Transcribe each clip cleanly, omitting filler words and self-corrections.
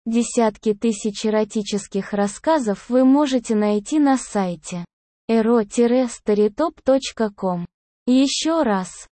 Десятки тысяч эротических рассказов вы можете найти на сайте ero-storytop.com. Еще раз,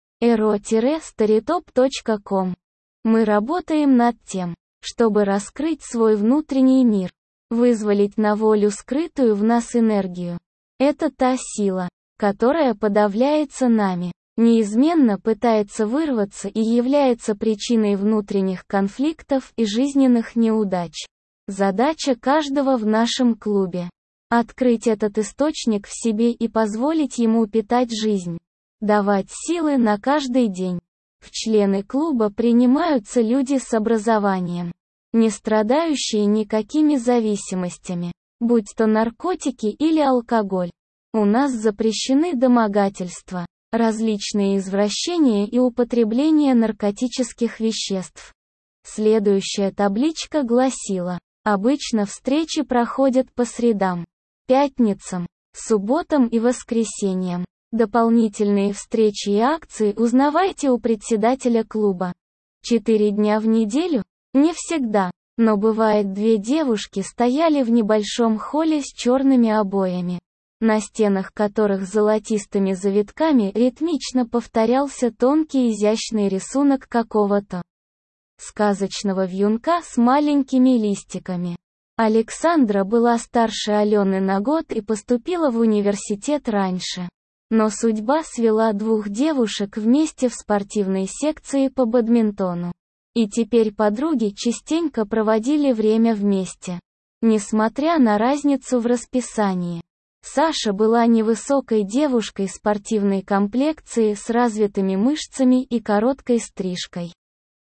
ero-storytop.com. Мы работаем над тем, чтобы раскрыть свой внутренний мир, вызволить на волю скрытую в нас энергию. Это та сила, которая подавляется нами, неизменно пытается вырваться и является причиной внутренних конфликтов и жизненных неудач. Задача каждого в нашем клубе – открыть этот источник в себе и позволить ему питать жизнь, давать силы на каждый день. В члены клуба принимаются люди с образованием, не страдающие никакими зависимостями, будь то наркотики или алкоголь. У нас запрещены домогательства, различные извращения и употребление наркотических веществ. Следующая табличка гласила: обычно встречи проходят по средам, пятницам, субботам и воскресеньям. Дополнительные встречи и акции узнавайте у председателя клуба. 4 дня в неделю? Не всегда, но бывает 2 девушки стояли в небольшом холле с черными обоями, на стенах которых золотистыми завитками ритмично повторялся тонкий изящный рисунок какого-то сказочного вьюнка с маленькими листиками. Александра была старше Алены на год и поступила в университет раньше. Но судьба свела 2 девушек вместе в спортивной секции по бадминтону. И теперь подруги частенько проводили время вместе. Несмотря на разницу в расписании, Саша была невысокой девушкой спортивной комплекции с развитыми мышцами и короткой стрижкой.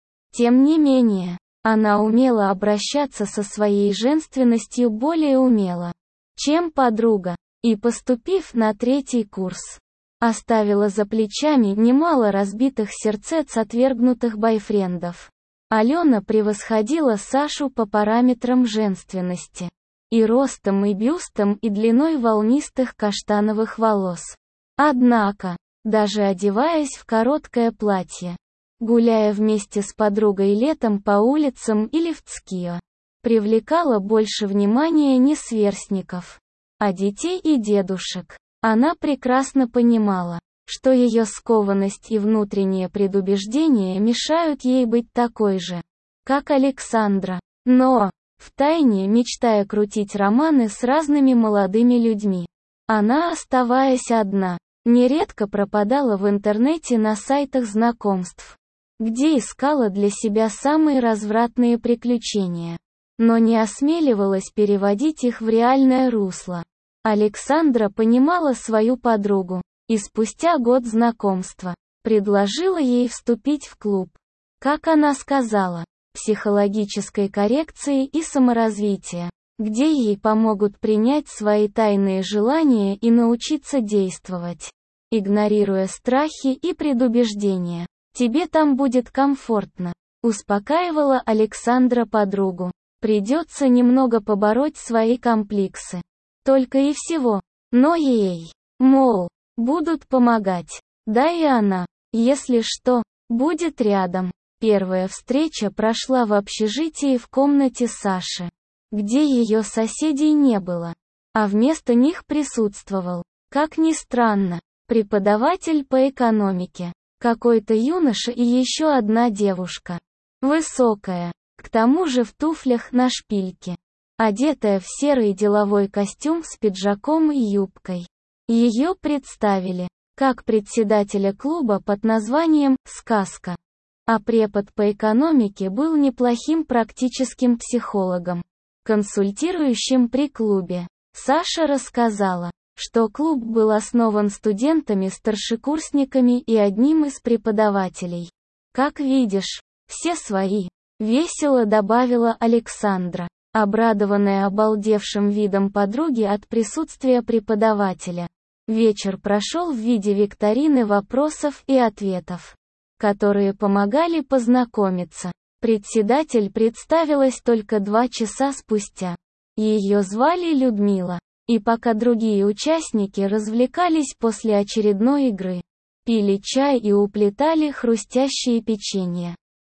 Тем не менее, она умела обращаться со своей женственностью более умело, чем подруга, и, поступив на 3-й курс, оставила за плечами немало разбитых сердец отвергнутых бойфрендов. Алена превосходила Сашу по параметрам женственности. И ростом, и бюстом, и длиной волнистых каштановых волос. Однако, даже одеваясь в короткое платье, гуляя вместе с подругой летом по улицам или в Цкио, привлекала больше внимания не сверстников, а детей и дедушек. Она прекрасно понимала, что ее скованность и внутреннее предубеждение мешают ей быть такой же, как Александра. Но, втайне мечтая крутить романы с разными молодыми людьми, она, оставаясь одна, нередко пропадала в интернете на сайтах знакомств, где искала для себя самые развратные приключения, но не осмеливалась переводить их в реальное русло. Александра понимала свою подругу, и спустя год знакомства, предложила ей вступить в клуб. Как она сказала, психологической коррекции и саморазвития, где ей помогут принять свои тайные желания и научиться действовать, игнорируя страхи и предубеждения. «Тебе там будет комфортно», — успокаивала Александра подругу. «Придется немного побороть свои комплексы. Только и всего. Но ей, мол, будут помогать. Да и она, если что, будет рядом». Первая встреча прошла в общежитии в комнате Саши, где ее соседей не было, а вместо них присутствовал, как ни странно, преподаватель по экономике, какой-то юноша и еще одна девушка. Высокая, к тому же в туфлях на шпильке, одетая в серый деловой костюм с пиджаком и юбкой. Ее представили как председателя клуба под названием «Сказка». А препод по экономике был неплохим практическим психологом, консультирующим при клубе. Саша рассказала, что клуб был основан студентами-старшекурсниками и одним из преподавателей. «Как видишь, все свои», — весело добавила Александра, обрадованная обалдевшим видом подруги от присутствия преподавателя. Вечер прошел в виде викторины вопросов и ответов, которые помогали познакомиться. Председатель представилась только 2 часа спустя. Ее звали Людмила. И пока другие участники развлекались после очередной игры, пили чай и уплетали хрустящие печенья,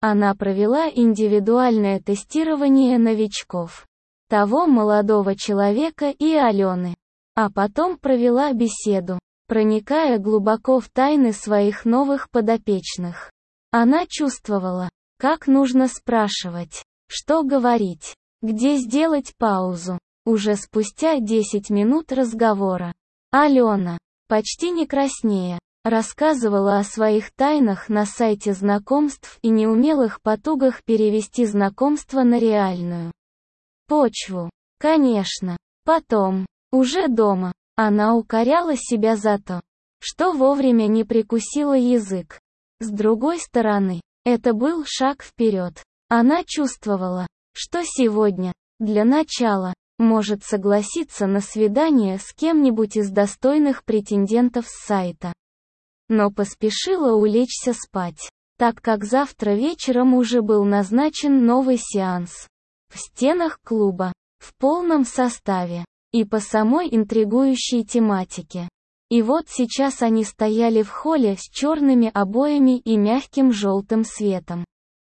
Она провела индивидуальное тестирование новичков, того молодого человека и Алены. А потом провела беседу, проникая глубоко в тайны своих новых подопечных. Она чувствовала, как нужно спрашивать, что говорить, где сделать паузу. Уже спустя 10 минут разговора, Алена, почти не краснея, рассказывала о своих тайнах на сайте знакомств и неумелых потугах перевести знакомство на реальную почву. Конечно. Потом, уже дома, она укоряла себя за то, что вовремя не прикусила язык. С другой стороны, это был шаг вперед. Она чувствовала, что сегодня, для начала, может согласиться на свидание с кем-нибудь из достойных претендентов с сайта. Но поспешила улечься спать, так как завтра вечером уже был назначен новый сеанс. В стенах клуба, в полном составе, и по самой интригующей тематике. И вот сейчас они стояли в холле с черными обоями и мягким желтым светом,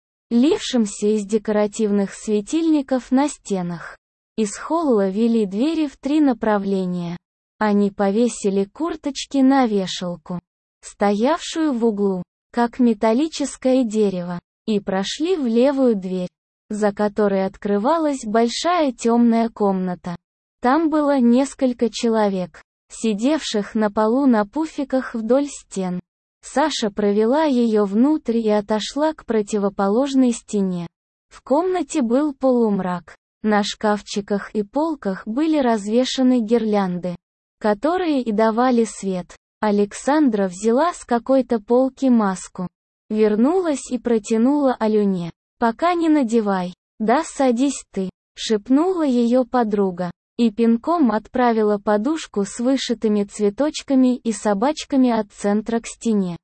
лившимся из декоративных светильников на стенах. Из холла вели двери в 3 направления. Они повесили курточки на вешалку, стоявшую в углу, как металлическое дерево, и прошли в левую дверь, за которой открывалась большая темная комната. Там было несколько человек, сидевших на полу на пуфиках вдоль стен. Саша провела ее внутрь и отошла к противоположной стене. В комнате был полумрак. На шкафчиках и полках были развешаны гирлянды, которые и давали свет. Александра взяла с какой-то полки маску, вернулась и протянула Алене. «Пока не надевай. Да, садись ты», — шепнула ее подруга, и пинком отправила подушку с вышитыми цветочками и собачками от центра к стене,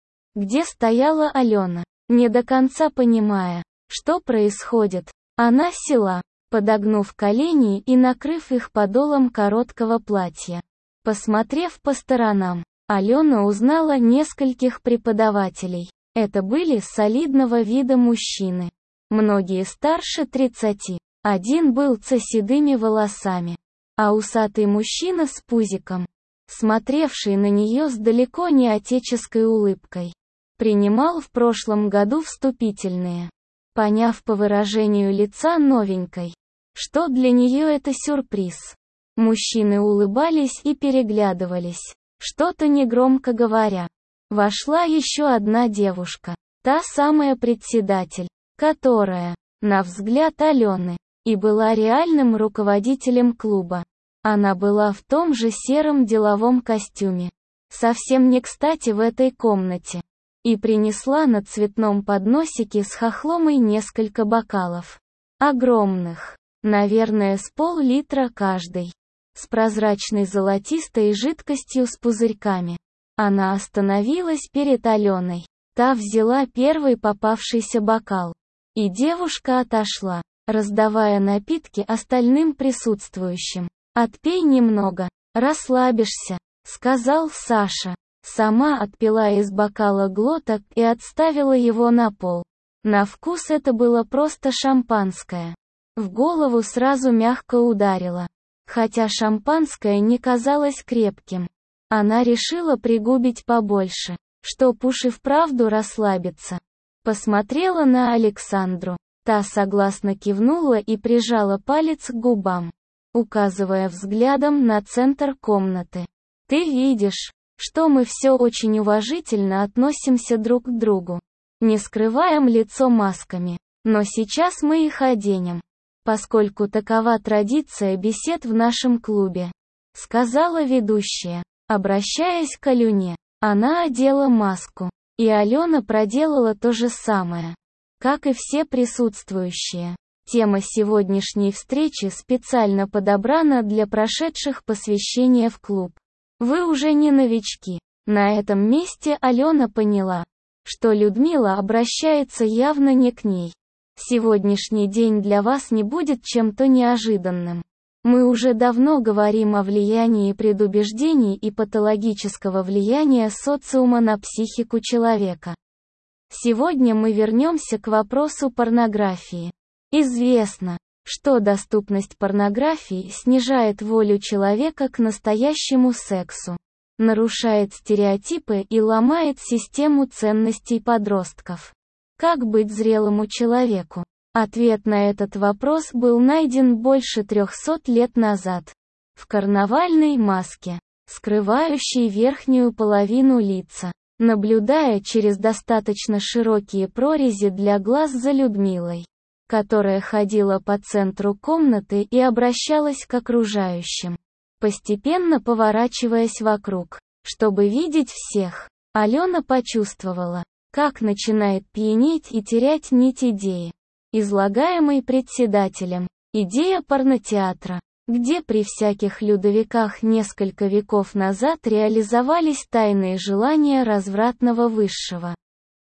где стояла Алена. Не до конца понимая, что происходит, она села, подогнув колени и накрыв их подолом короткого платья. Посмотрев по сторонам, Алена узнала нескольких преподавателей. Это были солидного вида мужчины, многие старше 30. Один был с седыми волосами, а усатый мужчина с пузиком, смотревший на нее с далеко не отеческой улыбкой, принимал в прошлом году вступительные. Поняв по выражению лица новенькой, что для нее это сюрприз, мужчины улыбались и переглядывались, что-то негромко говоря. Вошла еще одна девушка, та самая председатель, которая, на взгляд Алены, и была реальным руководителем клуба. Она была в том же сером деловом костюме, совсем не кстати в этой комнате, и принесла на цветном подносике с хохломой несколько бокалов. Огромных, наверное, с пол-литра каждый, с прозрачной золотистой жидкостью с пузырьками. Она остановилась перед Аленой. Та взяла первый попавшийся бокал, и девушка отошла, раздавая напитки остальным присутствующим. «Отпей немного, расслабишься», — сказал Саша. Сама отпила из бокала глоток и отставила его на пол. На вкус это было просто шампанское. В голову сразу мягко ударило. Хотя шампанское не казалось крепким. Она решила пригубить побольше, чтоб уж и вправду расслабиться. Посмотрела на Александру. Та согласно кивнула и прижала палец к губам, указывая взглядом на центр комнаты. «Ты видишь, что мы все очень уважительно относимся друг к другу. Не скрываем лицо масками, но сейчас мы их оденем, поскольку такова традиция бесед в нашем клубе», — сказала ведущая, обращаясь к Алене. Она одела маску, и Алена проделала то же самое, как и все присутствующие. Тема сегодняшней встречи специально подобрана для прошедших посвящение в клуб. Вы уже не новички. На этом месте Алена поняла, что Людмила обращается явно не к ней. Сегодняшний день для вас не будет чем-то неожиданным. Мы уже давно говорим о влиянии предубеждений и патологического влияния социума на психику человека. Сегодня мы вернемся к вопросу порнографии. Известно, что доступность порнографии снижает волю человека к настоящему сексу, нарушает стереотипы и ломает систему ценностей подростков. Как быть зрелому человеку? Ответ на этот вопрос был найден больше 300 лет назад. В карнавальной маске, скрывающей верхнюю половину лица, наблюдая через достаточно широкие прорези для глаз за Людмилой, которая ходила по центру комнаты и обращалась к окружающим, постепенно поворачиваясь вокруг, чтобы видеть всех. Алена почувствовала, как начинает пьянеть и терять нить идеи, излагаемой председателем, идея порнотеатра, где при всяких Людовиках несколько веков назад реализовались тайные желания развратного высшего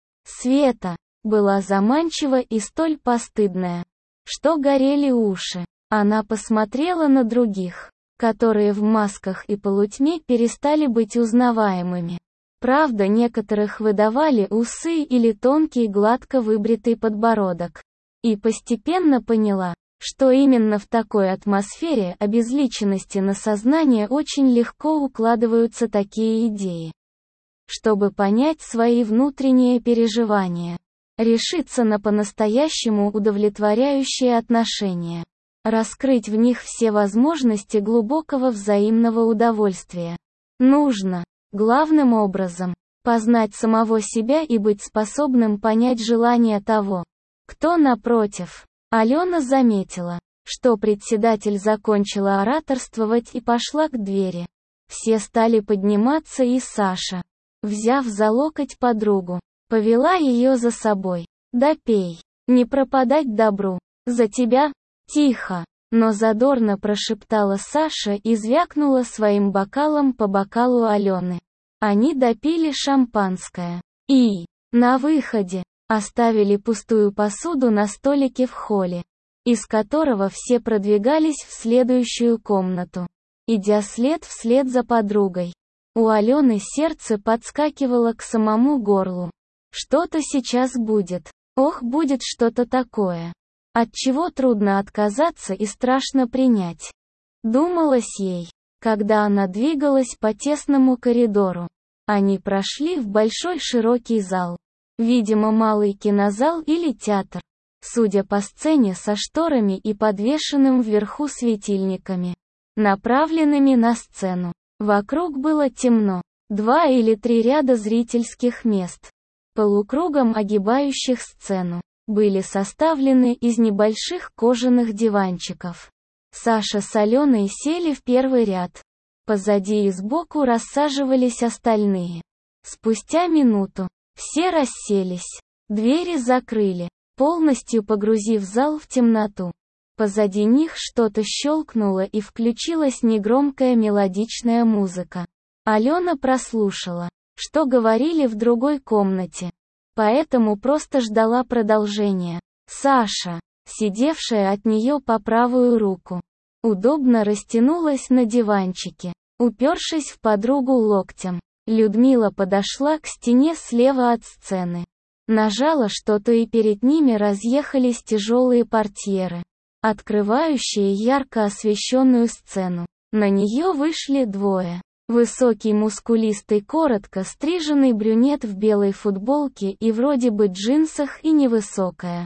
света, была заманчива и столь постыдная, что горели уши. Она посмотрела на других, которые в масках и полутьме перестали быть узнаваемыми. Правда, некоторых выдавали усы или тонкий гладко выбритый подбородок. И постепенно поняла, что именно в такой атмосфере обезличенности на сознание очень легко укладываются такие идеи. Чтобы понять свои внутренние переживания, решиться на по-настоящему удовлетворяющие отношения, раскрыть в них все возможности глубокого взаимного удовольствия. Нужно, главным образом, познать самого себя и быть способным понять желания того, кто напротив. Алена заметила, что председатель закончила ораторствовать и пошла к двери. Все стали подниматься, и Саша, взяв за локоть подругу, повела ее за собой. «Да пей, не пропадать добру, за тебя!» «Тихо!» но задорно прошептала Саша и звякнула своим бокалом по бокалу Алены. Они допили шампанское. И, на выходе, оставили пустую посуду на столике в холле, из которого все продвигались в следующую комнату, идя вслед за подругой. У Алены сердце подскакивало к самому горлу. Что-то сейчас будет. Ох, будет что-то такое, от чего трудно отказаться и страшно принять. Думалось ей, когда она двигалась по тесному коридору. Они прошли в большой широкий зал. Видимо, малый кинозал или театр, судя по сцене со шторами и подвешенным вверху светильниками, направленными на сцену. Вокруг было темно. 2 или 3 ряда зрительских мест, полукругом огибающих сцену, были составлены из небольших кожаных диванчиков. Саша с Аленой сели в первый ряд. Позади и сбоку рассаживались остальные. Спустя минуту все расселись. Двери закрыли, полностью погрузив зал в темноту. Позади них что-то щелкнуло и включилась негромкая мелодичная музыка. Алена прослушала, что говорили в другой комнате, поэтому просто ждала продолжения. Саша, сидевшая от нее по правую руку, удобно растянулась на диванчике, упершись в подругу локтем. Людмила подошла к стене слева от сцены. Нажала что-то, и перед ними разъехались тяжелые портьеры, открывающие ярко освещенную сцену. На нее вышли двое. Высокий мускулистый коротко стриженный брюнет в белой футболке и вроде бы джинсах, и невысокая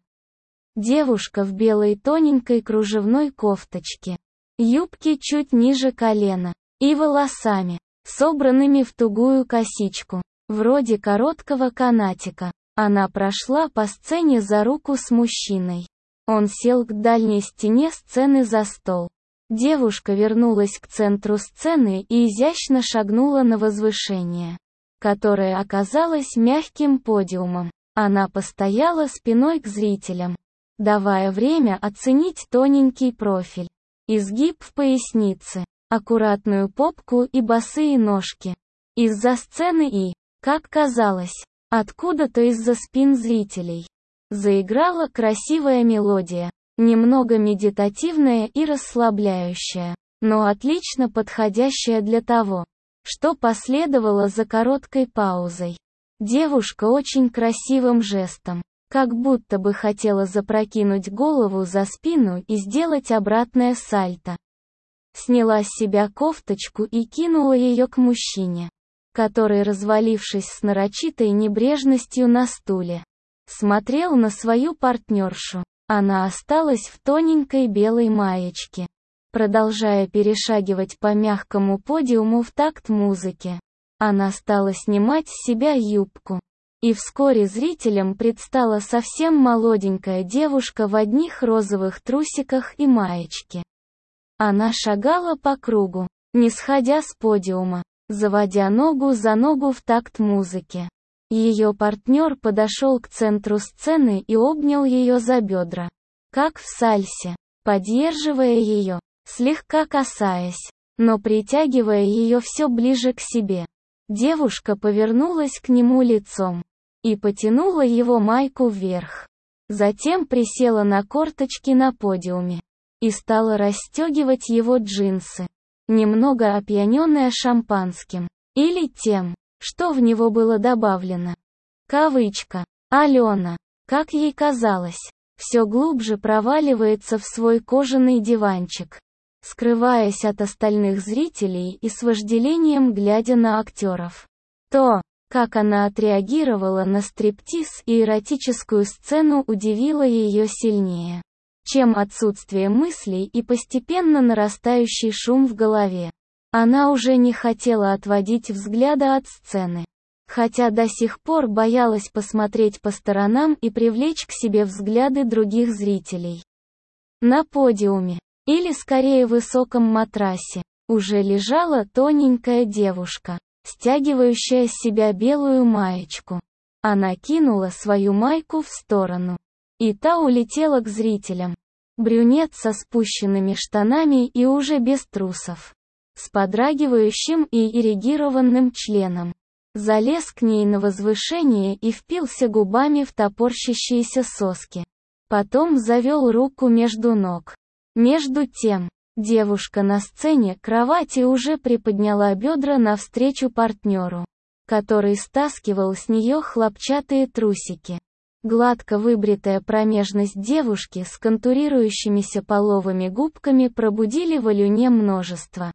девушка в белой тоненькой кружевной кофточке, юбке чуть ниже колена, и волосами, собранными в тугую косичку, вроде короткого канатика. Она прошла по сцене за руку с мужчиной. Он сел к дальней стене сцены за стол. Девушка вернулась к центру сцены и изящно шагнула на возвышение, которое оказалось мягким подиумом. Она постояла спиной к зрителям, давая время оценить тоненький профиль, изгиб в пояснице, аккуратную попку и босые ножки. Из-за сцены и, как казалось, откуда-то из-за спин зрителей, заиграла красивая мелодия, немного медитативная и расслабляющая, но отлично подходящая для того, что последовало за короткой паузой. Девушка очень красивым жестом, как будто бы хотела запрокинуть голову за спину и сделать обратное сальто. Сняла с себя кофточку и кинула ее к мужчине, который, развалившись с нарочитой небрежностью на стуле, смотрел на свою партнершу. Она осталась в тоненькой белой маечке, продолжая перешагивать по мягкому подиуму в такт музыке. Она стала снимать с себя юбку. И вскоре зрителям предстала совсем молоденькая девушка в одних розовых трусиках и маечке. Она шагала по кругу, не сходя с подиума, заводя ногу за ногу в такт музыке. Ее партнер подошел к центру сцены и обнял ее за бедра, как в сальсе, поддерживая ее, слегка касаясь, но притягивая ее все ближе к себе. Девушка повернулась к нему лицом и потянула его майку вверх. Затем присела на корточки на подиуме и стала расстегивать его джинсы, немного опьяненная шампанским, или тем, что в него было добавлено. Кавычка. Алена, как ей казалось, все глубже проваливается в свой кожаный диванчик, скрываясь от остальных зрителей и с вожделением глядя на актеров. То, как она отреагировала на стриптиз и эротическую сцену, удивило ее сильнее, чем отсутствие мыслей и постепенно нарастающий шум в голове. Она уже не хотела отводить взгляда от сцены, хотя до сих пор боялась посмотреть по сторонам и привлечь к себе взгляды других зрителей. На подиуме, или скорее высоком матрасе, уже лежала тоненькая девушка, стягивающая с себя белую маечку. Она кинула свою майку в сторону, и та улетела к зрителям. Брюнет со спущенными штанами и уже без трусов, с подрагивающим и эрегированным членом, залез к ней на возвышение и впился губами в топорщащиеся соски. Потом завел руку между ног. Между тем, девушка на сцене кровати уже приподняла бедра навстречу партнеру, который стаскивал с нее хлопчатые трусики. Гладко выбритая промежность девушки с контурирующимися половыми губками пробудили в Алёне множество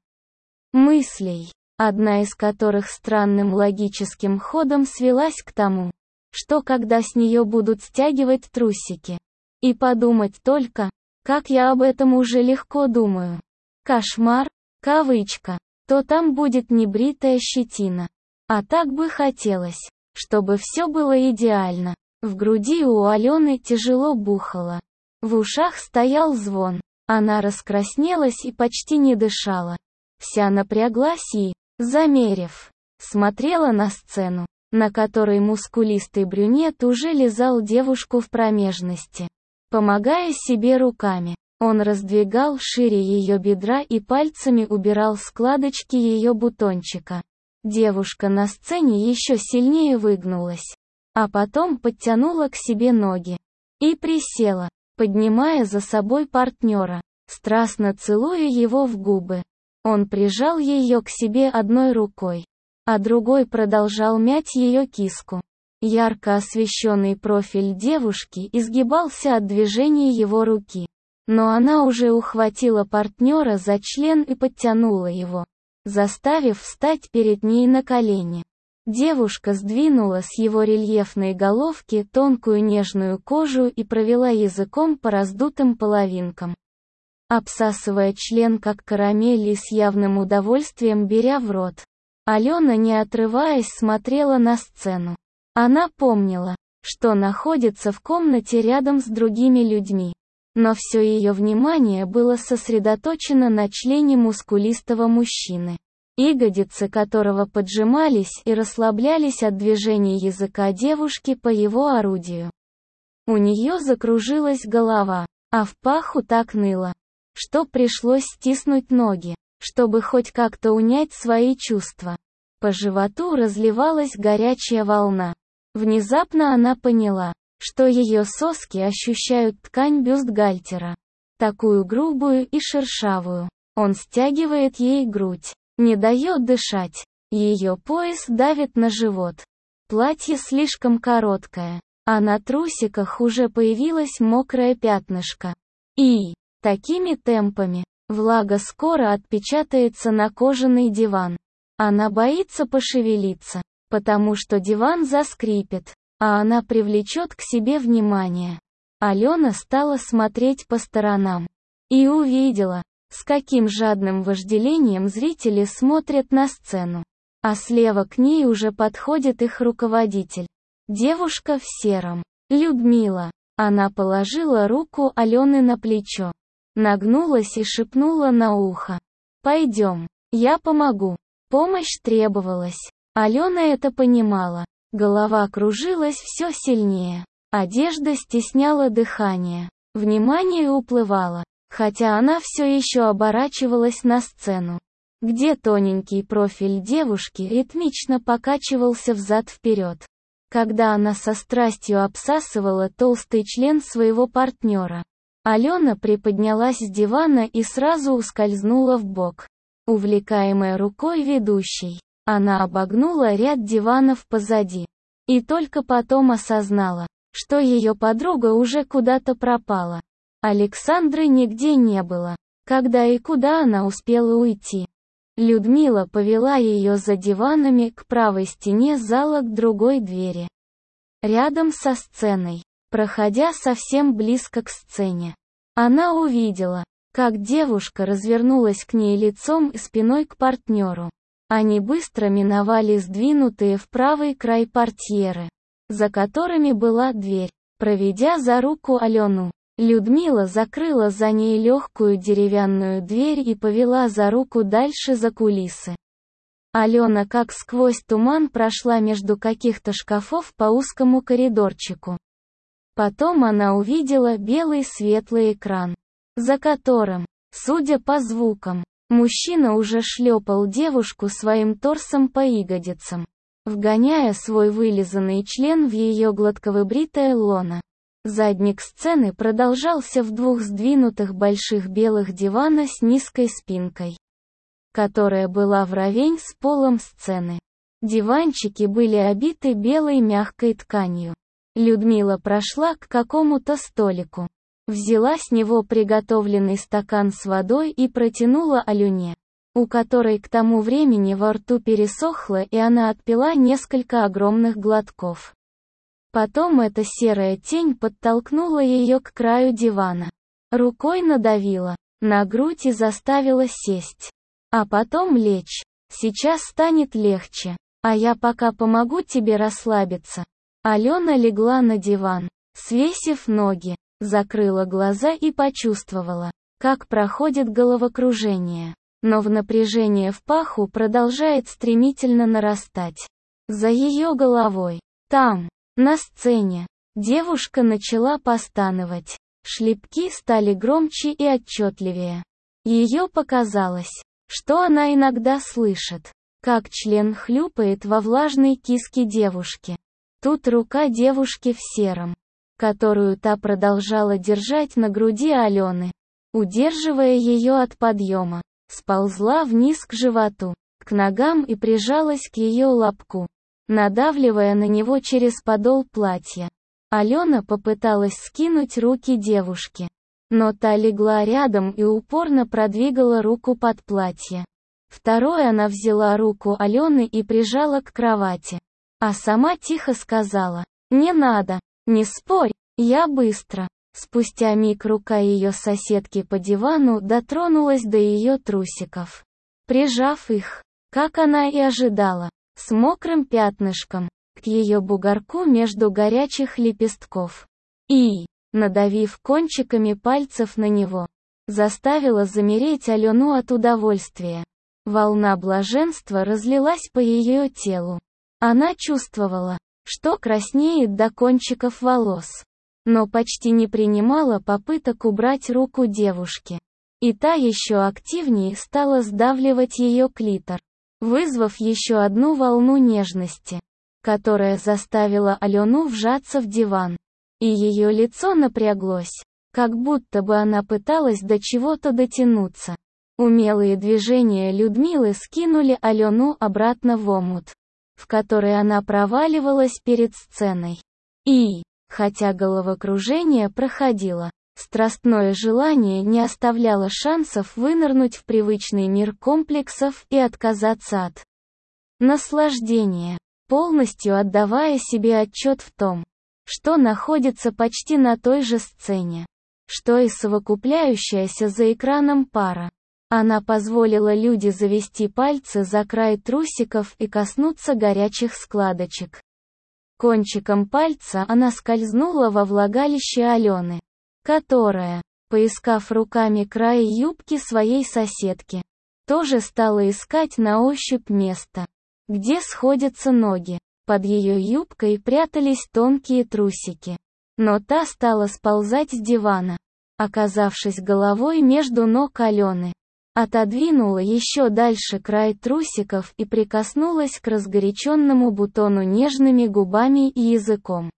мыслей, одна из которых странным логическим ходом свелась к тому, что когда с нее будут стягивать трусики. И подумать только, как я об этом уже легко думаю. Кошмар, кавычка, то там будет небритая щетина. А так бы хотелось, чтобы все было идеально. В груди у Алены тяжело бухало. В ушах стоял звон. Она раскраснелась и почти не дышала. Вся напряглась и, замерев, смотрела на сцену, на которой мускулистый брюнет уже лизал девушку в промежности. Помогая себе руками, он раздвигал шире ее бедра и пальцами убирал складочки ее бутончика. Девушка на сцене еще сильнее выгнулась, а потом подтянула к себе ноги и присела, поднимая за собой партнера, страстно целуя его в губы. Он прижал ее к себе одной рукой, а другой продолжал мять ее киску. Ярко освещенный профиль девушки изгибался от движения его руки. Но она уже ухватила партнера за член и подтянула его, заставив встать перед ней на колени. Девушка сдвинула с его рельефной головки тонкую нежную кожу и провела языком по раздутым половинкам, обсасывая член как карамель и с явным удовольствием беря в рот. Алена, не отрываясь, смотрела на сцену. Она помнила, что находится в комнате рядом с другими людьми, но все ее внимание было сосредоточено на члене мускулистого мужчины, ягодицы которого поджимались и расслаблялись от движения языка девушки по его орудию. У нее закружилась голова, а в паху так ныло, что пришлось стиснуть ноги, чтобы хоть как-то унять свои чувства. По животу разливалась горячая волна. Внезапно она поняла, что ее соски ощущают ткань бюстгальтера, такую грубую и шершавую. Он стягивает ей грудь, не дает дышать. Ее пояс давит на живот. Платье слишком короткое, а на трусиках уже появилось мокрое пятнышко. И, такими темпами, влага скоро отпечатается на кожаный диван. Она боится пошевелиться, потому что диван заскрипит, а она привлечет к себе внимание. Алена стала смотреть по сторонам. И увидела, с каким жадным вожделением зрители смотрят на сцену. А слева к ней уже подходит их руководитель. Девушка в сером. Людмила. Она положила руку Алены на плечо. Нагнулась и шепнула на ухо. «Пойдем, я помогу». Помощь требовалась. Алена это понимала. Голова кружилась все сильнее. Одежда стесняла дыхание. Внимание уплывало, хотя она все еще оборачивалась на сцену, где тоненький профиль девушки ритмично покачивался взад-вперед, когда она со страстью обсасывала толстый член своего партнера. Алена приподнялась с дивана и сразу ускользнула вбок. Увлекаемая рукой ведущей, она обогнула ряд диванов позади. И только потом осознала, что ее подруга уже куда-то пропала. Александры нигде не было. Когда и куда она успела уйти? Людмила повела ее за диванами к правой стене зала к другой двери. Рядом со сценой, проходя совсем близко к сцене, она увидела, как девушка развернулась к ней лицом и спиной к партнеру. Они быстро миновали сдвинутые в правый край портьеры, за которыми была дверь. Проведя за руку Алену, Людмила закрыла за ней легкую деревянную дверь и повела за руку дальше за кулисы. Алена как сквозь туман прошла между каких-то шкафов по узкому коридорчику. Потом она увидела белый светлый экран, за которым, судя по звукам, мужчина уже шлепал девушку своим торсом по ягодицам, вгоняя свой вылизанный член в ее гладковыбритое лоно. Задник сцены продолжался в двух сдвинутых больших белых дивана с низкой спинкой, которая была вровень с полом сцены. Диванчики были обиты белой мягкой тканью. Людмила прошла к какому-то столику, взяла с него приготовленный стакан с водой и протянула Алене, у которой к тому времени во рту пересохло и она отпила несколько огромных глотков. Потом эта серая тень подтолкнула ее к краю дивана. Рукой надавила на грудь и заставила сесть. А потом лечь. Сейчас станет легче. А я пока помогу тебе расслабиться. Алена легла на диван, свесив ноги, закрыла глаза и почувствовала, как проходит головокружение. Но в напряжение в паху продолжает стремительно нарастать. За ее головой. Там, на сцене, девушка начала постановать. Шлепки стали громче и отчетливее. Ее показалось, что она иногда слышит, как член хлюпает во влажной киске девушки. Тут рука девушки в сером, которую та продолжала держать на груди Алены, удерживая ее от подъема, сползла вниз к животу, к ногам и прижалась к ее лобку, надавливая на него через подол платья. Алена попыталась скинуть руки девушки, но та легла рядом и упорно продвигала руку под платье. Второй она взяла руку Алены и прижала к кровати, а сама тихо сказала: «Не надо, не спорь, я быстро». Спустя миг рука ее соседки по дивану дотронулась до ее трусиков, прижав их, как она и ожидала, с мокрым пятнышком, к ее бугорку между горячих лепестков. И, надавив кончиками пальцев на него, заставила замереть Алену от удовольствия. Волна блаженства разлилась по ее телу. Она чувствовала, что краснеет до кончиков волос, но почти не принимала попыток убрать руку девушки. И та еще активнее стала сдавливать ее клитор, вызвав еще одну волну нежности, которая заставила Алену вжаться в диван. И ее лицо напряглось, как будто бы она пыталась до чего-то дотянуться. Умелые движения Людмилы скинули Алену обратно в омут. в который она проваливалась перед сценой. И, хотя головокружение проходило, страстное желание не оставляло шансов вынырнуть в привычный мир комплексов и отказаться от наслаждения, полностью отдавая себе отчет в том, что находится почти на той же сцене, что и совокупляющаяся за экраном пара. Она позволила Люде завести пальцы за край трусиков и коснуться горячих складочек. Кончиком пальца она скользнула во влагалище Алены, которая, поискав руками край юбки своей соседки, тоже стала искать на ощупь место, где сходятся ноги. Под ее юбкой прятались тонкие трусики. Но та стала сползать с дивана, оказавшись головой между ног Алены. Отодвинула еще дальше край трусиков и прикоснулась к разгоряченному бутону нежными губами и языком.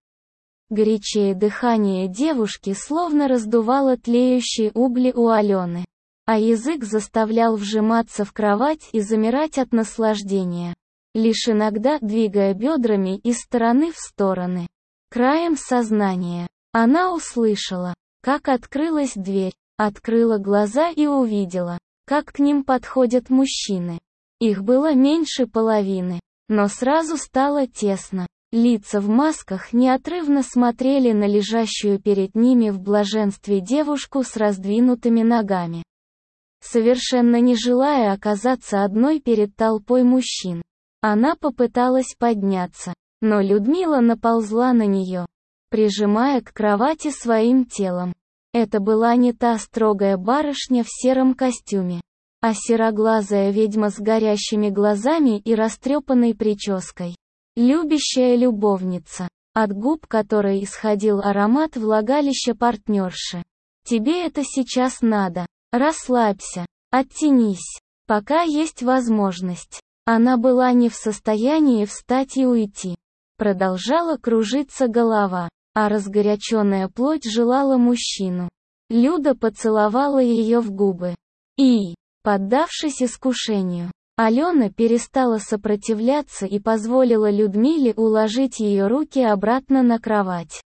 Горячее дыхание девушки словно раздувало тлеющие угли у Алены, а язык заставлял вжиматься в кровать и замирать от наслаждения, лишь иногда двигая бедрами из стороны в стороны. Краем сознания она услышала, как открылась дверь, открыла глаза и увидела, как к ним подходят мужчины. Их было меньше половины, но сразу стало тесно. Лица в масках неотрывно смотрели на лежащую перед ними в блаженстве девушку с раздвинутыми ногами. Совершенно не желая оказаться одной перед толпой мужчин, она попыталась подняться, но Людмила наползла на нее, прижимая к кровати своим телом. Это была не та строгая барышня в сером костюме, а сероглазая ведьма с горящими глазами и растрепанной прической. Любящая любовница, от губ которой исходил аромат влагалища партнерши. «Тебе это сейчас надо. Расслабься, оттянись, пока есть возможность». Она была не в состоянии встать и уйти. Продолжала кружиться голова, а разгоряченная плоть желала мужчину. Люда поцеловала ее в губы. И, поддавшись искушению, Алена перестала сопротивляться и позволила Людмиле уложить ее руки обратно на кровать.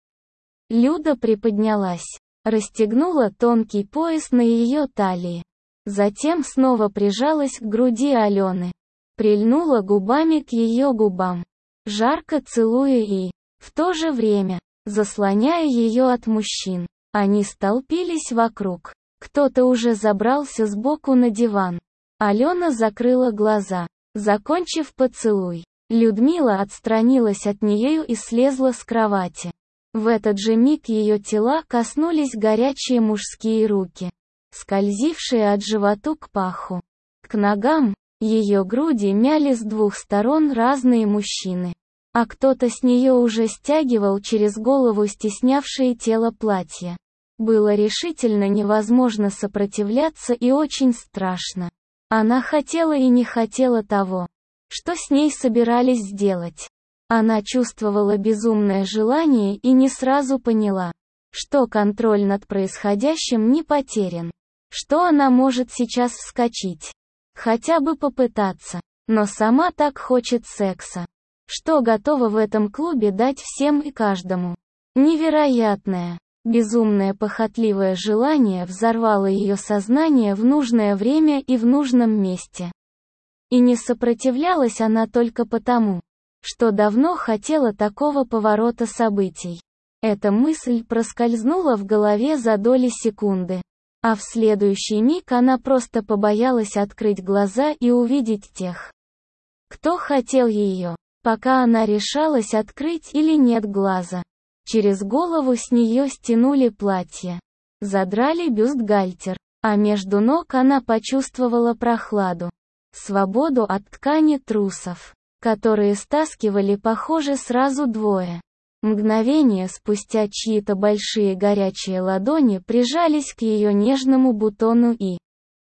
Люда приподнялась, расстегнула тонкий пояс на ее талии. Затем снова прижалась к груди Алены, прильнула губами к ее губам, жарко целуя и, в то же время, заслоняя ее от мужчин. Они столпились вокруг. Кто-то уже забрался сбоку на диван. Алена закрыла глаза, закончив поцелуй. Людмила отстранилась от нее и слезла с кровати. В этот же миг ее тела коснулись горячие мужские руки, скользившие от живота к паху. К ногам, ее груди мяли с двух сторон разные мужчины. А кто-то с нее уже стягивал через голову стеснявшее тело платья. Было решительно невозможно сопротивляться и очень страшно. Она хотела и не хотела того, что с ней собирались сделать. Она чувствовала безумное желание и не сразу поняла, что контроль над происходящим не потерян, что она может сейчас вскочить, хотя бы попытаться, но сама так хочет секса, что готова в этом клубе дать всем и каждому. Невероятное, безумное похотливое желание взорвало ее сознание в нужное время и в нужном месте. И не сопротивлялась она только потому, что давно хотела такого поворота событий. Эта мысль проскользнула в голове за доли секунды, а в следующий миг она просто побоялась открыть глаза и увидеть тех, кто хотел ее, пока она решалась открыть или нет глаза. Через голову с нее стянули платье, задрали бюстгальтер, а между ног она почувствовала прохладу, свободу от ткани трусов, которые стаскивали, похоже, сразу двое. Мгновение спустя чьи-то большие горячие ладони прижались к ее нежному бутону и,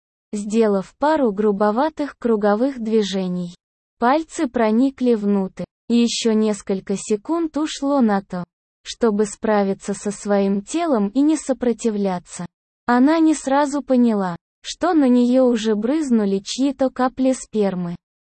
сделав пару грубоватых круговых движений, пальцы проникли внутрь. Еще несколько секунд ушло на то, чтобы справиться со своим телом и не сопротивляться. Она не сразу поняла, что на нее уже брызнули чьи-то капли спермы.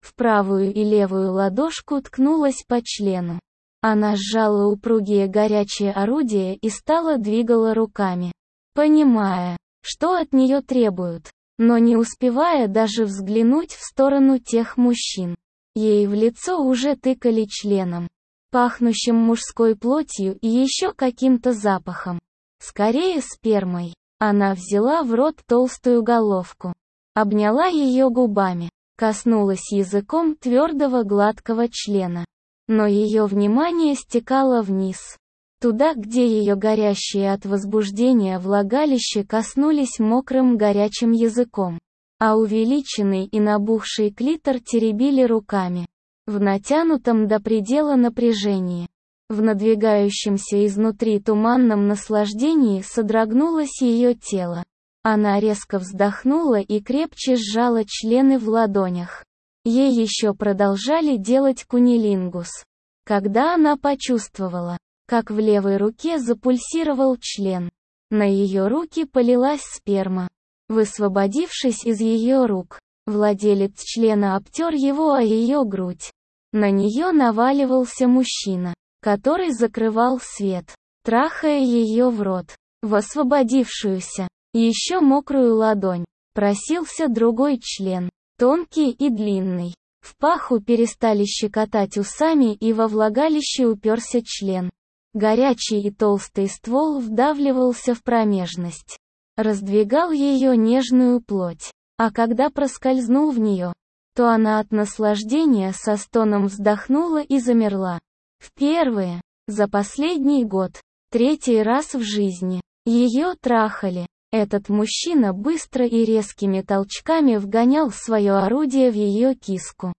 В правую и левую ладошку ткнулась по члену. Она сжала упругие горячие орудия и стала двигала руками, понимая, что от нее требуют, но не успевая даже взглянуть в сторону тех мужчин. Ей в лицо уже тыкали членом, пахнущим мужской плотью и еще каким-то запахом. Скорее спермой. Она взяла в рот толстую головку, обняла ее губами, коснулась языком твердого гладкого члена. Но ее внимание стекало вниз. Туда, где ее горящие от возбуждения влагалища коснулись мокрым горячим языком. А увеличенный и набухший клитор теребили руками. В натянутом до предела напряжении. В надвигающемся изнутри туманном наслаждении содрогнулось ее тело. Она резко вздохнула и крепче сжала члены в ладонях. Ей еще продолжали делать кунилингус. Когда она почувствовала, как в левой руке запульсировал член, на ее руки полилась сперма. Высвободившись из ее рук, владелец члена обтер его о ее грудь. На нее наваливался мужчина, который закрывал свет, трахая ее в рот. В освободившуюся, еще мокрую ладонь, просился другой член, тонкий и длинный. В паху перестали щекотать усами и во влагалище уперся член. Горячий и толстый ствол вдавливался в промежность. Раздвигал ее нежную плоть. А когда проскользнул в нее, то она от наслаждения со стоном вздохнула и замерла. Впервые, за последний год, третий раз в жизни, ее трахали. Этот мужчина быстро и резкими толчками вгонял свое орудие в ее киску.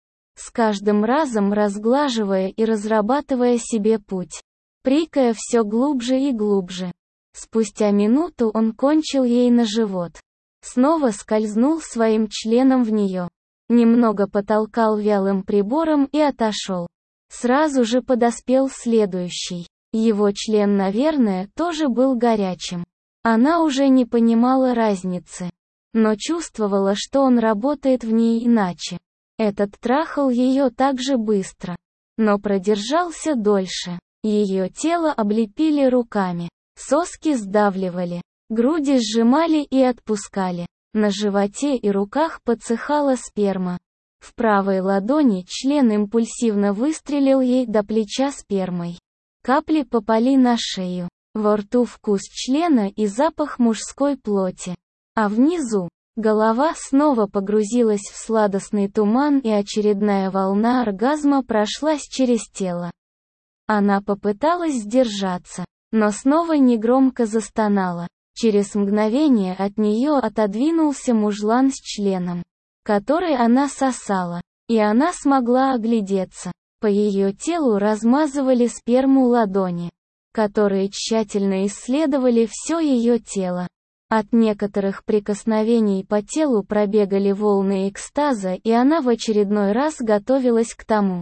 С каждым разом разглаживая и разрабатывая себе путь. Прикая все глубже и глубже. Спустя минуту он кончил ей на живот. Снова скользнул своим членом в нее. Немного потолкал вялым прибором и отошел. Сразу же подоспел следующий. Его член, наверное, тоже был горячим. Она уже не понимала разницы, но чувствовала, что он работает в ней иначе. Этот трахал ее так же быстро, но продержался дольше. Ее тело облепили руками, соски сдавливали, груди сжимали и отпускали. На животе и руках подсыхала сперма. В правой ладони член импульсивно выстрелил ей до плеча спермой. Капли попали на шею. Во рту вкус члена и запах мужской плоти. А внизу, голова снова погрузилась в сладостный туман, и очередная волна оргазма прошлась через тело. Она попыталась сдержаться, но снова негромко застонала. Через мгновение от нее отодвинулся мужлан с членом, который она сосала, и она смогла оглядеться. По ее телу размазывали сперму ладони, которые тщательно исследовали все ее тело. От некоторых прикосновений по телу пробегали волны экстаза, и она в очередной раз готовилась к тому,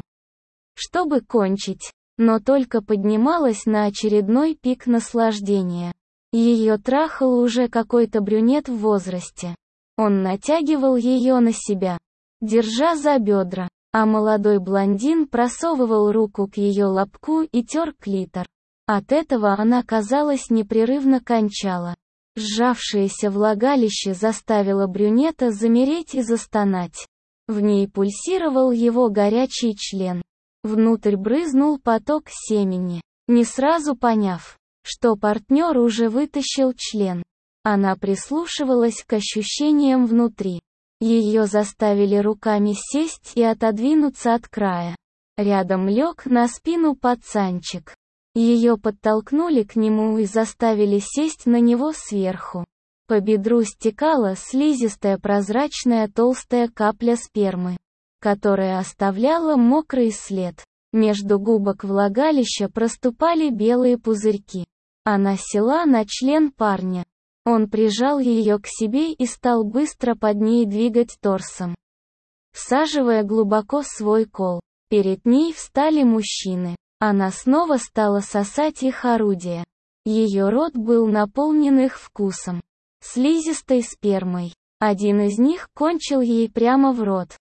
чтобы кончить, но только поднималась на очередной пик наслаждения. Ее трахал уже какой-то брюнет в возрасте. Он натягивал ее на себя, держа за бедра, а молодой блондин просовывал руку к ее лобку и тер клитор. От этого она, казалось, непрерывно кончала. Сжавшееся влагалище заставило брюнета замереть и застонать. В ней пульсировал его горячий член. Внутрь брызнул поток семени. Не сразу поняв, что партнер уже вытащил член, она прислушивалась к ощущениям внутри. Ее заставили руками сесть и отодвинуться от края. Рядом лег на спину пацанчик. Ее подтолкнули к нему и заставили сесть на него сверху. По бедру стекала слизистая прозрачная толстая капля спермы, которая оставляла мокрый след. Между губок влагалища проступали белые пузырьки. Она села на член парня. Он прижал ее к себе и стал быстро под ней двигать торсом, всаживая глубоко свой кол. Перед ней встали мужчины. Она снова стала сосать их орудия. Ее рот был наполнен их вкусом, слизистой спермой. Один из них кончил ей прямо в рот.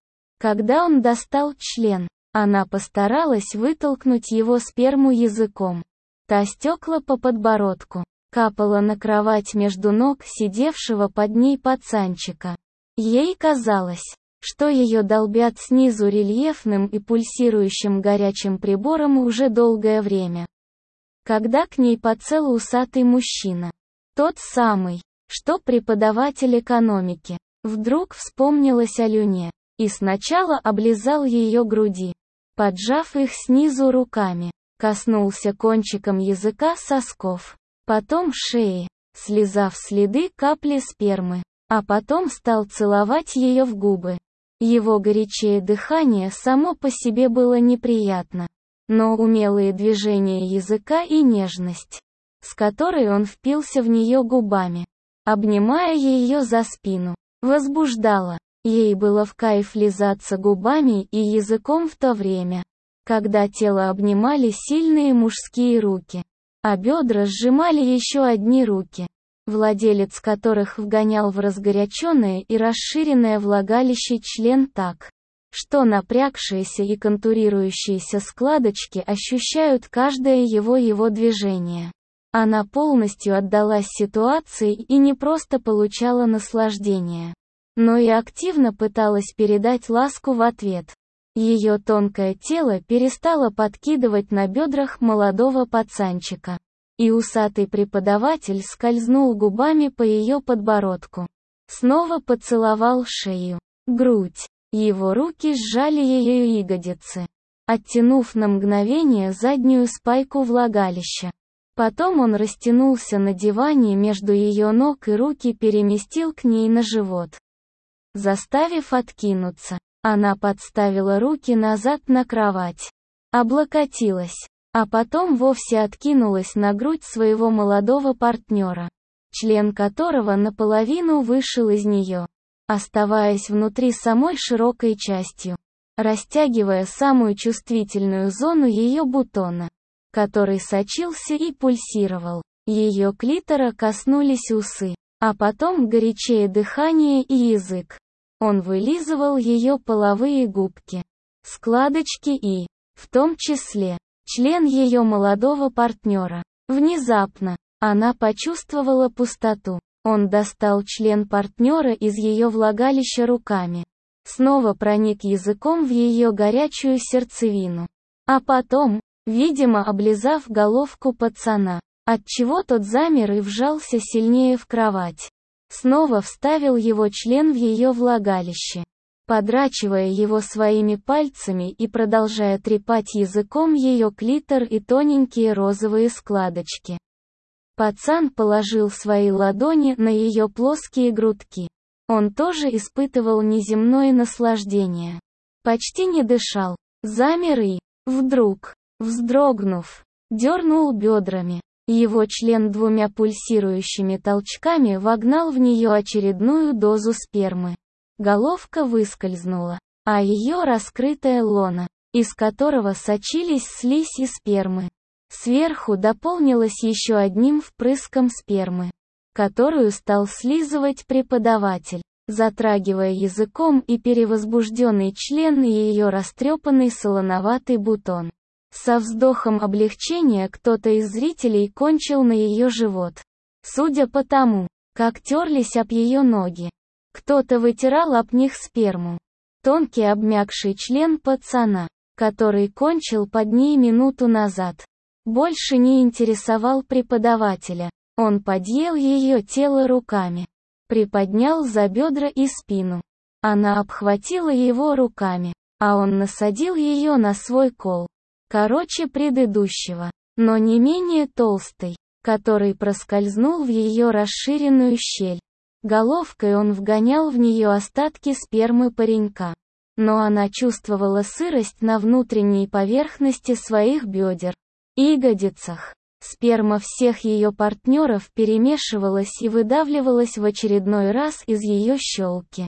Когда он достал член, она постаралась вытолкнуть его сперму языком. Та стекла по подбородку, капала на кровать между ног сидевшего под ней пацанчика. Ей казалось, что ее долбят снизу рельефным и пульсирующим горячим прибором уже долгое время. Когда к ней подсел усатый мужчина, тот самый, что преподаватель экономики, вдруг вспомнилась о Люне, и сначала облизал ее груди, поджав их снизу руками, коснулся кончиком языка сосков, потом шеи, слизав следы капли спермы, а потом стал целовать ее в губы. Его горячее дыхание само по себе было неприятно, но умелые движения языка и нежность, с которой он впился в нее губами, обнимая ее за спину, возбуждала. Ей было в кайф лизаться губами и языком в то время, когда тело обнимали сильные мужские руки, а бедра сжимали еще одни руки, владелец которых вгонял в разгоряченное и расширенное влагалище член так, что напрягшиеся и контурирующиеся складочки ощущают каждое его движение. Она полностью отдалась ситуации и не просто получала наслаждение, но и активно пыталась передать ласку в ответ. Ее тонкое тело перестало подкидывать на бедрах молодого пацанчика, и усатый преподаватель скользнул губами по ее подбородку. Снова поцеловал шею, грудь. Его руки сжали ее ягодицы, оттянув на мгновение заднюю спайку влагалища. Потом он растянулся на диване между ее ног и руки переместил к ней на живот. Заставив откинуться, она подставила руки назад на кровать, облокотилась, а потом вовсе откинулась на грудь своего молодого партнера, член которого наполовину вышел из нее, оставаясь внутри самой широкой частью, растягивая самую чувствительную зону ее бутона, который сочился и пульсировал. Ее клитора коснулись усы, а потом горячее дыхание и язык. Он вылизывал ее половые губки, складочки и, в том числе, член ее молодого партнера. Внезапно, она почувствовала пустоту. Он достал член партнера из ее влагалища руками, снова проник языком в ее горячую сердцевину, а потом, видимо, облизав головку пацана, отчего тот замер и вжался сильнее в кровать. Снова вставил его член в ее влагалище, подрачивая его своими пальцами и продолжая трепать языком ее клитор и тоненькие розовые складочки. Пацан положил свои ладони на ее плоские грудки. Он тоже испытывал неземное наслаждение. Почти не дышал, замер и, вдруг, вздрогнув, дернул бедрами. Его член двумя пульсирующими толчками вогнал в нее очередную дозу спермы. Головка выскользнула, а ее раскрытое лоно, из которого сочились слизь и спермы, сверху дополнилось еще одним впрыском спермы, которую стал слизывать преподаватель, затрагивая языком и перевозбужденный член и ее растрепанный солоноватый бутон. Со вздохом облегчения кто-то из зрителей кончил на ее живот. Судя по тому, как терлись об ее ноги, кто-то вытирал об них сперму. Тонкий обмякший член пацана, который кончил под ней минуту назад, больше не интересовал преподавателя. Он подъел ее тело руками, приподнял за бедра и спину. Она обхватила его руками, а он насадил ее на свой кол. Короче предыдущего, но не менее толстый, который проскользнул в ее расширенную щель. Головкой он вгонял в нее остатки спермы паренька. Но она чувствовала сырость на внутренней поверхности своих бедер, ягодицах. Сперма всех ее партнеров перемешивалась и выдавливалась в очередной раз из ее щелки,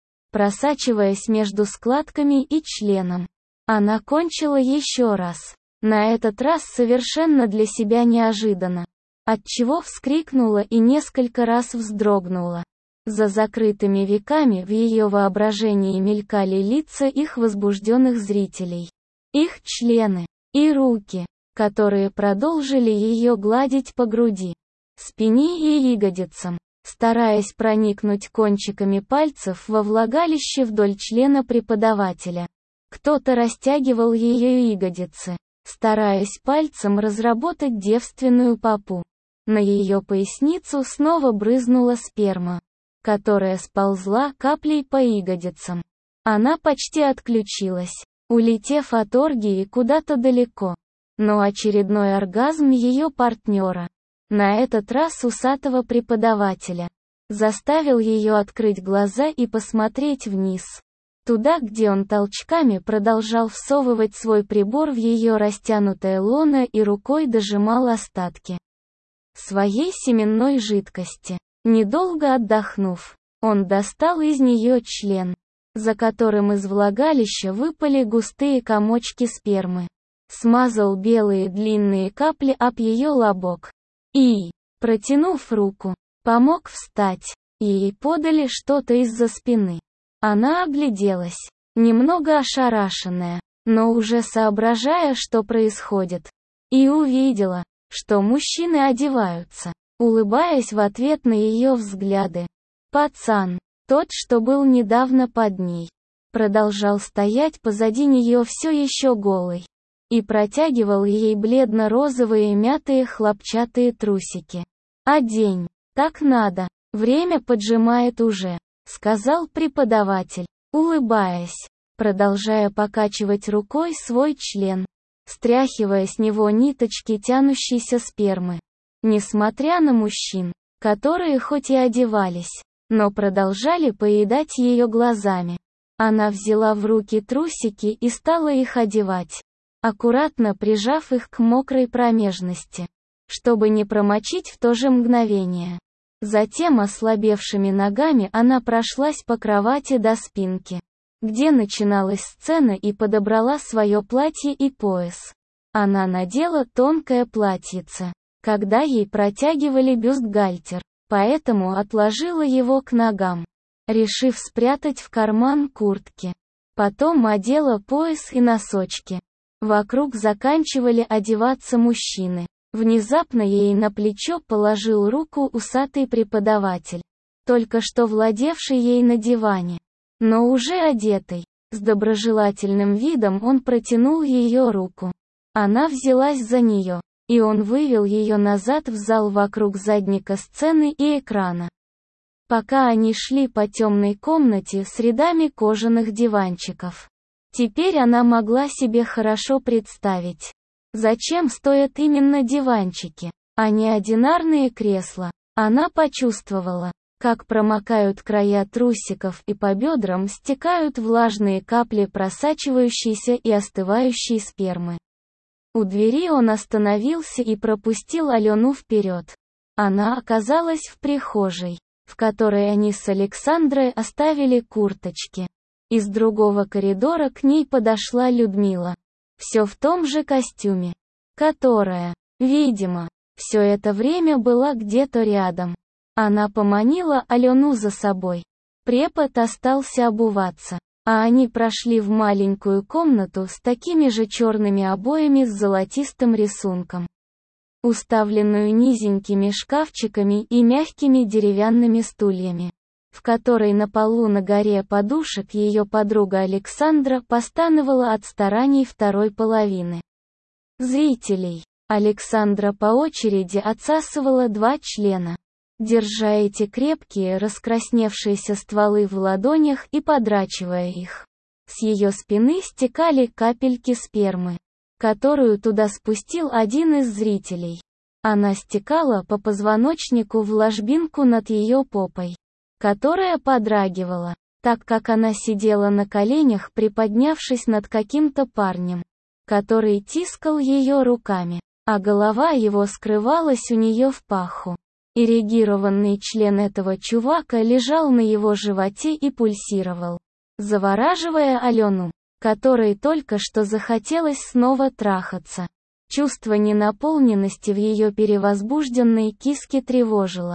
просачиваясь между складками и членом. Она кончила еще раз, на этот раз совершенно для себя неожиданно, отчего вскрикнула и несколько раз вздрогнула. За закрытыми веками в ее воображении мелькали лица их возбужденных зрителей. Их члены и руки, которые продолжили ее гладить по груди, спине и ягодицам, стараясь проникнуть кончиками пальцев во влагалище вдоль члена преподавателя. Кто-то растягивал ее ягодицы, стараясь пальцем разработать девственную попу. На ее поясницу снова брызнула сперма, которая сползла каплей по ягодицам. Она почти отключилась, улетев от оргии куда-то далеко. Но очередной оргазм ее партнера, на этот раз усатого преподавателя, заставил ее открыть глаза и посмотреть вниз. Туда, где он толчками продолжал всовывать свой прибор в ее растянутое лоно и рукой дожимал остатки своей семенной жидкости. Недолго отдохнув, он достал из нее член, за которым из влагалища выпали густые комочки спермы. Смазал белые длинные капли об ее лобок. И, протянув руку, помог встать. Ей подали что-то из-за спины. Она огляделась, немного ошарашенная, но уже соображая, что происходит. И увидела, что мужчины одеваются, улыбаясь в ответ на ее взгляды. Пацан, тот, что был недавно под ней, продолжал стоять позади нее все еще голый и протягивал ей бледно-розовые мятые хлопчатые трусики. «Одень, так надо, время поджимает уже», — сказал преподаватель, улыбаясь, продолжая покачивать рукой свой член, стряхивая с него ниточки тянущейся спермы. Несмотря на мужчин, которые хоть и одевались, но продолжали поедать ее глазами, она взяла в руки трусики и стала их одевать, аккуратно прижав их к мокрой промежности, чтобы не промочить в то же мгновение. Затем ослабевшими ногами она прошлась по кровати до спинки, где начиналась сцена, и подобрала свое платье и пояс. Она надела тонкое платьице, когда ей протягивали бюстгальтер, поэтому отложила его к ногам, решив спрятать в карман куртки. Потом одела пояс и носочки. Вокруг заканчивали одеваться мужчины. Внезапно ей на плечо положил руку усатый преподаватель, только что владевший ей на диване, но уже одетый. С доброжелательным видом он протянул ее руку. Она взялась за нее, и он вывел ее назад в зал вокруг задника сцены и экрана. Пока они шли по темной комнате с рядами кожаных диванчиков. Теперь она могла себе хорошо представить, зачем стоят именно диванчики, а не одинарные кресла. Она почувствовала, как промокают края трусиков и по бедрам стекают влажные капли просачивающейся и остывающей спермы. У двери он остановился и пропустил Алену вперед. Она оказалась в прихожей, в которой они с Александрой оставили курточки. Из другого коридора к ней подошла Людмила. Все в том же костюме, которая, видимо, все это время была где-то рядом. Она поманила Алену за собой. Препод остался обуваться, а они прошли в маленькую комнату с такими же черными обоями с золотистым рисунком, уставленную низенькими шкафчиками и мягкими деревянными стульями, в которой на полу на горе подушек ее подруга Александра постановала от стараний второй половины зрителей. Александра по очереди отсасывала 2 члена, держа эти крепкие раскрасневшиеся стволы в ладонях и подрачивая их. С ее спины стекали капельки спермы, которую туда спустил один из зрителей. Она стекала по позвоночнику в ложбинку над ее попой, которая подрагивала, так как она сидела на коленях, приподнявшись над каким-то парнем, который тискал ее руками, а голова его скрывалась у нее в паху. Эрегированный член этого чувака лежал на его животе и пульсировал, завораживая Алену, которой только что захотелось снова трахаться. Чувство ненаполненности в ее перевозбужденной киске тревожило.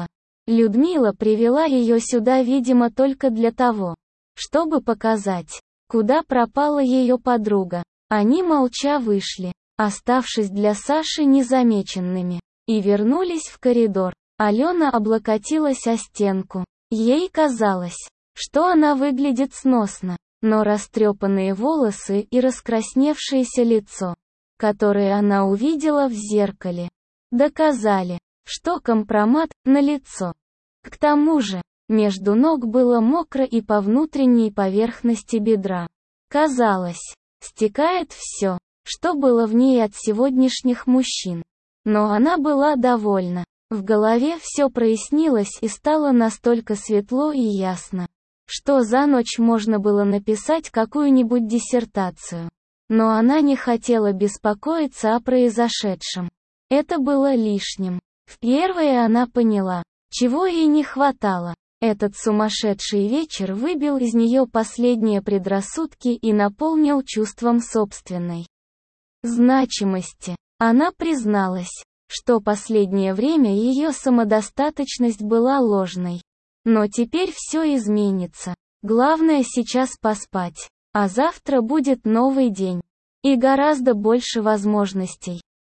Людмила привела ее сюда, видимо, только для того, чтобы показать, куда пропала ее подруга. Они молча вышли, оставшись для Саши незамеченными, и вернулись в коридор. Алена облокотилась о стенку. Ей казалось, что она выглядит сносно, но растрепанные волосы и раскрасневшееся лицо, которые она увидела в зеркале, доказали, что компромат налицо. К тому же, между ног было мокро и по внутренней поверхности бедра. Казалось, стекает все, что было в ней от сегодняшних мужчин. Но она была довольна. В голове все прояснилось и стало настолько светло и ясно, что за ночь можно было написать какую-нибудь диссертацию. Но она не хотела беспокоиться о произошедшем. Это было лишним. Впервые она поняла, чего ей не хватало. Этот сумасшедший вечер выбил из нее последние предрассудки и наполнил чувством собственной значимости. Она призналась, что последнее время ее самодостаточность была ложной. Но теперь все изменится. Главное сейчас поспать. А завтра будет новый день. И гораздо больше возможностей.